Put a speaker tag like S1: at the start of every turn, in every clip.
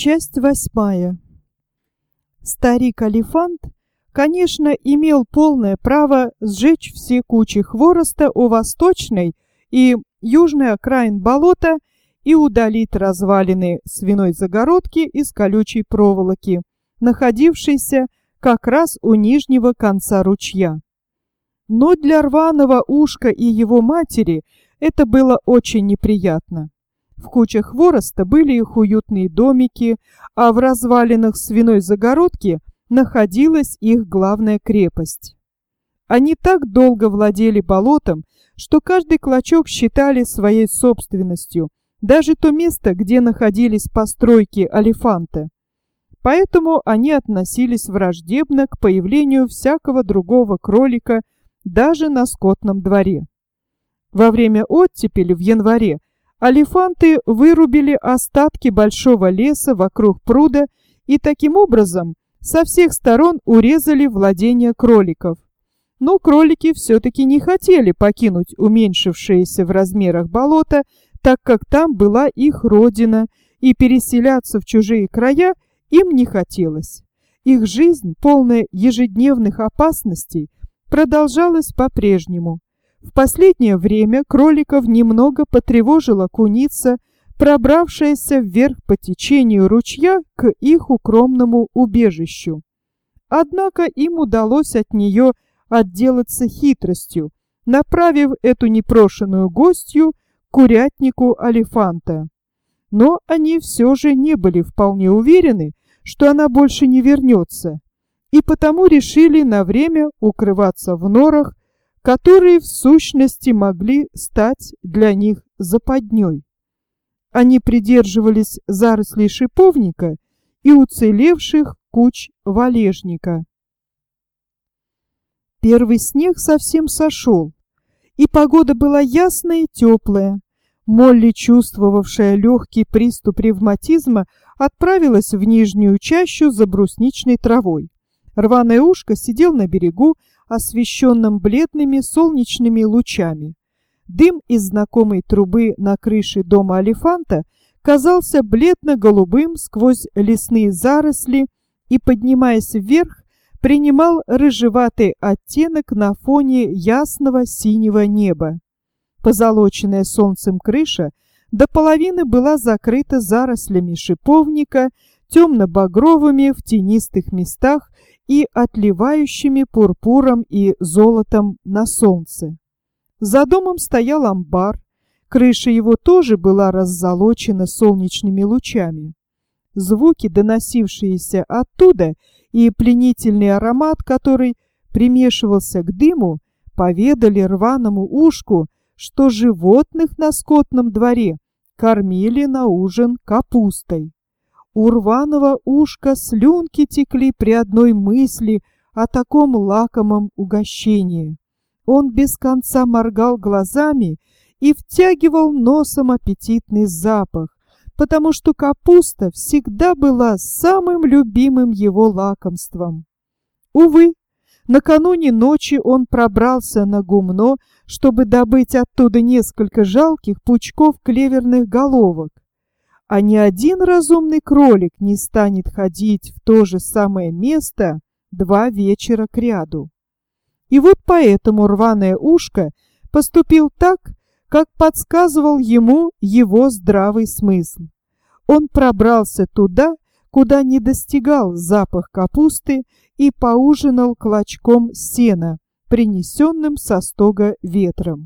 S1: Часть 8. Старик-олифант, конечно, имел полное право сжечь все кучи хвороста у восточной и южной окраин болота и удалить развалины свиной загородки из колючей проволоки, находившейся как раз у нижнего конца ручья. Но для рваного ушка и его матери это было очень неприятно. В кучах хвороста были их уютные домики, а в развалинах свиной загородки находилась их главная крепость. Они так долго владели болотом, что каждый клочок считали своей собственностью, даже то место, где находились постройки олифанта. Поэтому они относились враждебно к появлению всякого другого кролика даже на скотном дворе. Во время оттепели в январе олифанты вырубили остатки большого леса вокруг пруда и таким образом со всех сторон урезали владения кроликов. Но кролики все-таки не хотели покинуть уменьшившееся в размерах болото, так как там была их родина, и переселяться в чужие края им не хотелось. Их жизнь, полная ежедневных опасностей, продолжалась по-прежнему. В последнее время кроликов немного потревожила куница, пробравшаяся вверх по течению ручья к их укромному убежищу. Однако им удалось от нее отделаться хитростью, направив эту непрошенную гостью к курятнику олифанта. Но они все же не были вполне уверены, что она больше не вернется, и потому решили на время укрываться в норах, которые в сущности могли стать для них западней. Они придерживались зарослей шиповника и уцелевших куч валежника. Первый снег совсем сошел, и погода была ясная и теплая. Молли, чувствовавшая легкий приступ ревматизма, отправилась в нижнюю чащу за брусничной травой. Рваное ушко сидел на берегу, освещенном бледными солнечными лучами. Дым из знакомой трубы на крыше дома олифанта казался бледно-голубым сквозь лесные заросли и, поднимаясь вверх, принимал рыжеватый оттенок на фоне ясного синего неба. Позолоченная солнцем крыша до половины была закрыта зарослями шиповника, темно-багровыми в тенистых местах и отливающими пурпуром и золотом на солнце. За домом стоял амбар, крыша его тоже была раззолочена солнечными лучами. Звуки, доносившиеся оттуда, и пленительный аромат, который примешивался к дыму, поведали рваному ушку, что животных на скотном дворе кормили на ужин капустой. У рваного ушка слюнки текли при одной мысли о таком лакомом угощении. Он без конца моргал глазами и втягивал носом аппетитный запах, потому что капуста всегда была самым любимым его лакомством. Увы, накануне ночи он пробрался на гумно, чтобы добыть оттуда несколько жалких пучков клеверных головок. А ни один разумный кролик не станет ходить в то же самое место 2 вечера кряду. И вот поэтому рваное ушко поступил так, как подсказывал ему его здравый смысл. Он пробрался туда, куда не достигал запах капусты, и поужинал клочком сена, принесенным со стога ветром.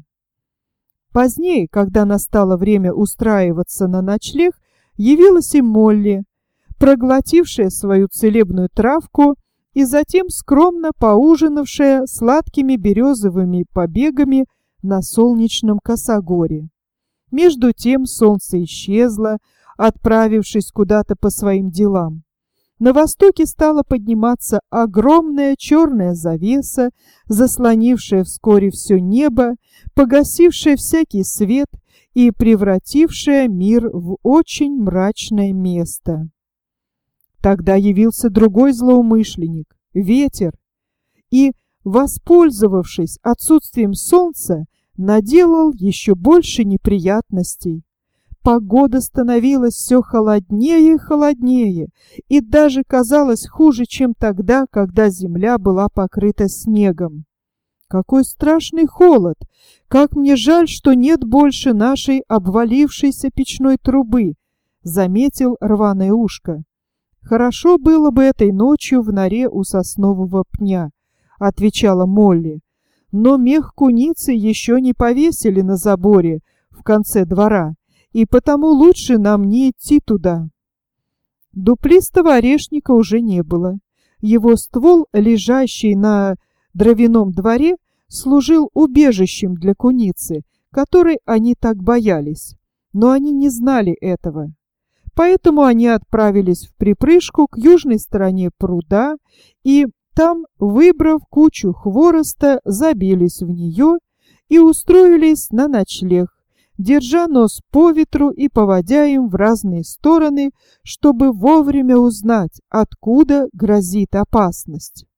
S1: Позднее, когда настало время устраиваться на ночлег, явилась и Молли, проглотившая свою целебную травку и затем скромно поужинавшая сладкими березовыми побегами на солнечном косогоре. Между тем солнце исчезло, отправившись куда-то по своим делам. На востоке стала подниматься огромная черная завеса, заслонившая вскоре все небо, погасившая всякий свет и превратившая мир в очень мрачное место. Тогда явился другой злоумышленник — ветер, и, воспользовавшись отсутствием солнца, наделал еще больше неприятностей. погода становилась все холоднее и холоднее, и даже казалось хуже, чем тогда, когда земля была покрыта снегом. «Какой страшный холод! Как мне жаль, что нет больше нашей обвалившейся печной трубы!» — заметил рваное ушко. «Хорошо было бы этой ночью в норе у соснового пня», — отвечала Молли. «Но мех куницы еще не повесили на заборе в конце двора, и потому лучше нам не идти туда». Дуплистого орешника уже не было. Его ствол, лежащий на дровяном дворе, служил убежищем для куницы, которой они так боялись. Но они не знали этого. Поэтому они отправились вприпрыжку к южной стороне пруда и там, выбрав кучу хвороста, забились в нее и устроились на ночлег, держа нос по ветру и поводя им в разные стороны, чтобы вовремя узнать, откуда грозит опасность.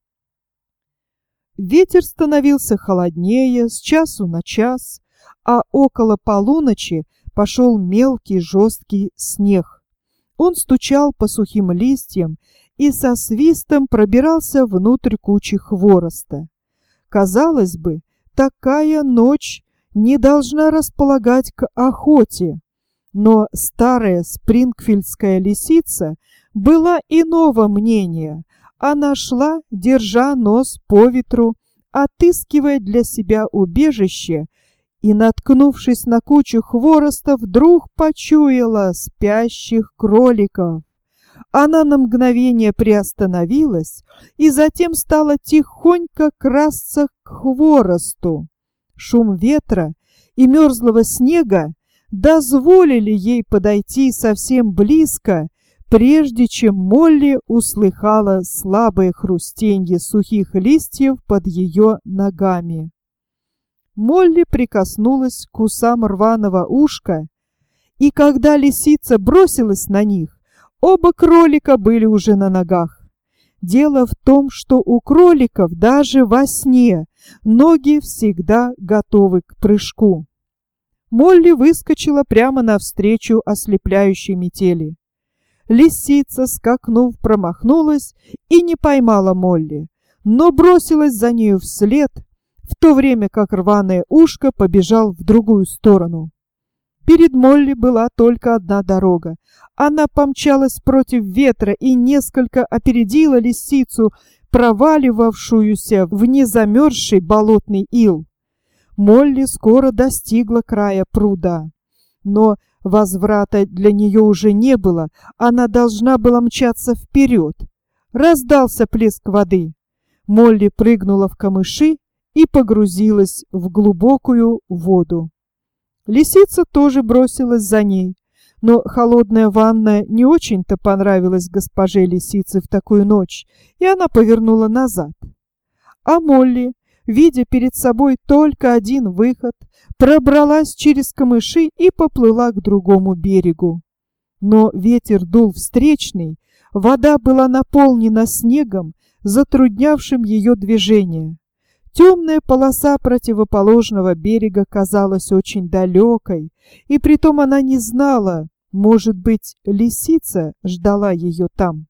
S1: Ветер становился холоднее с часу на час, а около полуночи пошел мелкий жесткий снег. Он стучал по сухим листьям и со свистом пробирался внутрь кучи хвороста. Казалось бы, такая ночь не должна располагать к охоте, но старая спрингфилдская лисица была иного мнения. Она шла, держа нос по ветру, отыскивая для себя убежище, и, наткнувшись на кучу хвороста, вдруг почуяла спящих кроликов. Она на мгновение приостановилась и затем стала тихонько красться к хворосту. Шум ветра и мерзлого снега дозволили ей подойти совсем близко, прежде чем Молли услыхала слабое хрустенье сухих листьев под ее ногами. Молли прикоснулась к усам рваного ушка, и когда лисица бросилась на них, оба кролика были уже на ногах. Дело в том, что у кроликов даже во сне ноги всегда готовы к прыжку. Молли выскочила прямо навстречу ослепляющей метели. Лисица, скакнув, промахнулась и не поймала Молли, но бросилась за нею вслед, в то время как рваное ушко побежал в другую сторону. Перед Молли была только одна дорога. Она помчалась против ветра и несколько опередила лисицу, проваливавшуюся в незамерзший болотный ил. Молли скоро достигла края пруда, но возврата для нее уже не было, она должна была мчаться вперед. Раздался плеск воды. Молли прыгнула в камыши и погрузилась в глубокую воду. Лисица тоже бросилась за ней, но холодная ванна не очень-то понравилась госпоже лисице в такую ночь, и она повернула назад. А Молли, видя перед собой только один выход, пробралась через камыши и поплыла к другому берегу. Но ветер дул встречный, вода была наполнена снегом, затруднявшим ее движение. Темная полоса противоположного берега казалась очень далекой, и притом она не знала, может быть, лисица ждала ее там.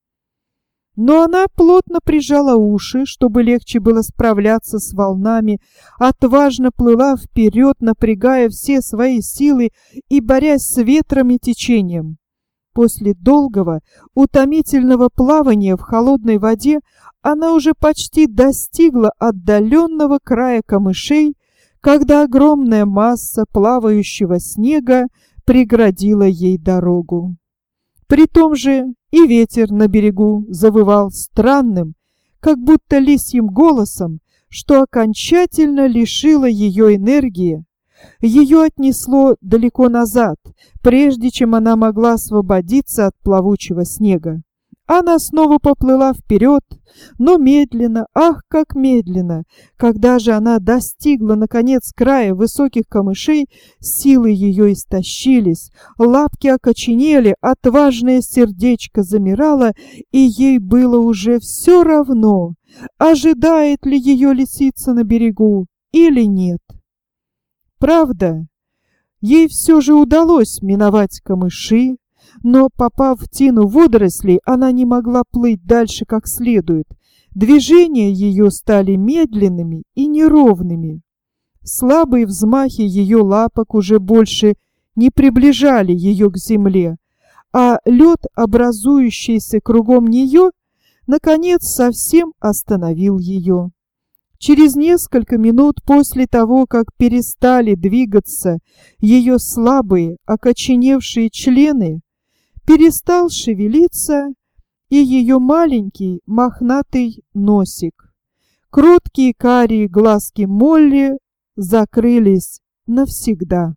S1: Но она плотно прижала уши, чтобы легче было справляться с волнами, отважно плыла вперед, напрягая все свои силы и борясь с ветром и течением. После долгого, утомительного плавания в холодной воде она уже почти достигла отдаленного края камышей, когда огромная масса плавающего снега преградила ей дорогу. При том же и ветер на берегу завывал странным, как будто лисьим голосом, что окончательно лишило ее энергии. Ее отнесло далеко назад, прежде чем она могла освободиться от плавучего снега. Она снова поплыла вперед, но медленно, ах, как медленно! Когда же она достигла, наконец, края высоких камышей, силы ее истощились, лапки окоченели, отважное сердечко замирало, и ей было уже все равно, ожидает ли ее лисица на берегу или нет. Правда, Ей все же удалось миновать камыши, но, попав в тину водорослей, она не могла плыть дальше как следует. Движения ее стали медленными и неровными. Слабые взмахи ее лапок уже больше не приближали ее к земле, а лед, образующийся кругом нее, наконец совсем остановил ее. Через несколько минут после того, как перестали двигаться ее слабые, окоченевшие члены, перестал шевелиться и ее маленький мохнатый носик. Кроткие карие глазки Молли закрылись навсегда.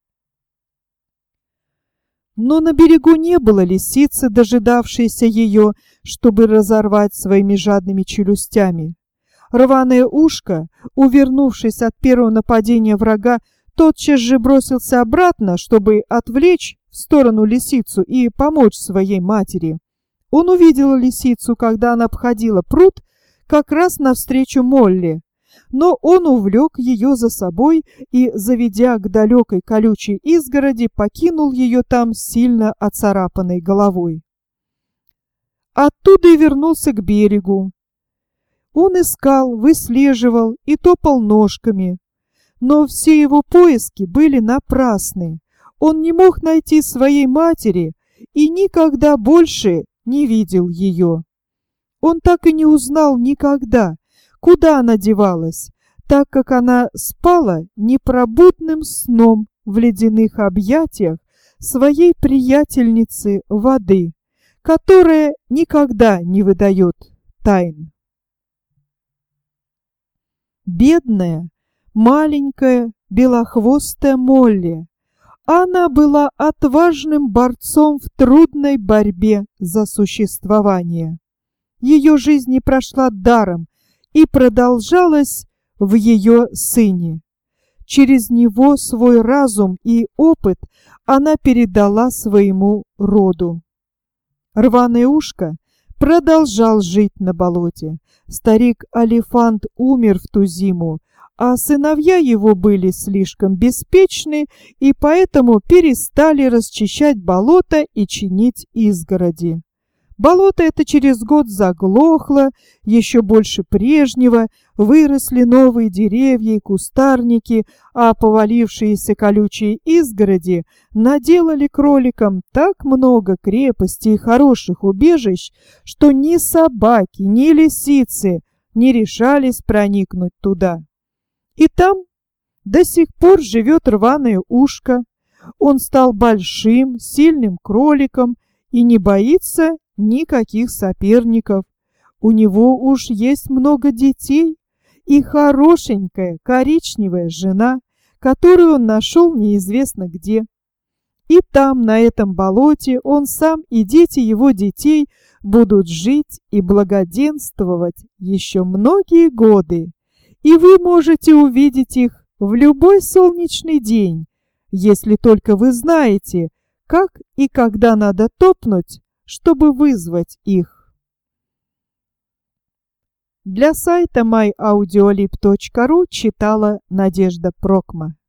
S1: Но на берегу не было лисицы, дожидавшейся ее, чтобы разорвать своими жадными челюстями. Рваное ушко, увернувшись от первого нападения врага, тотчас же бросился обратно, чтобы отвлечь в сторону лисицу и помочь своей матери. Он увидел лисицу, когда она обходила пруд, как раз навстречу Молли. Но он увлек ее за собой и, заведя к далекой колючей изгороди, покинул ее там сильно оцарапанной головой. Оттуда и вернулся к берегу. Он искал, выслеживал и топал ножками, но все его поиски были напрасны. Он не мог найти своей матери и никогда больше не видел ее. Он так и не узнал никогда, куда она девалась, так как она спала непробудным сном в ледяных объятиях своей приятельницы воды, которая никогда не выдает тайн. Бедная, маленькая, белохвостая Молли. Она была отважным борцом в трудной борьбе за существование. Ее жизнь не прошла даром и продолжалась в ее сыне. Через него свой разум и опыт она передала своему роду. Рваное ушко продолжал жить на болоте. Старик Олифант умер в ту зиму, а сыновья его были слишком беспечны и поэтому перестали расчищать болото и чинить изгороди. Болото это через год заглохло, еще больше прежнего, выросли новые деревья и кустарники, а повалившиеся колючие изгороди наделали кроликам так много крепостей и хороших убежищ, что ни собаки, ни лисицы не решались проникнуть туда. И там до сих пор живет рваное ушко. Он стал большим, сильным кроликом и не боится никаких соперников. У него уж есть много детей и хорошенькая коричневая жена, которую он нашел неизвестно где. И там, на этом болоте, он сам и дети его детей будут жить и благоденствовать еще многие годы. И вы можете увидеть их в любой солнечный день, если только вы знаете, как и когда надо топнуть, чтобы вызвать их. Для сайта myaudiolib.ru читала Надежда Прокма.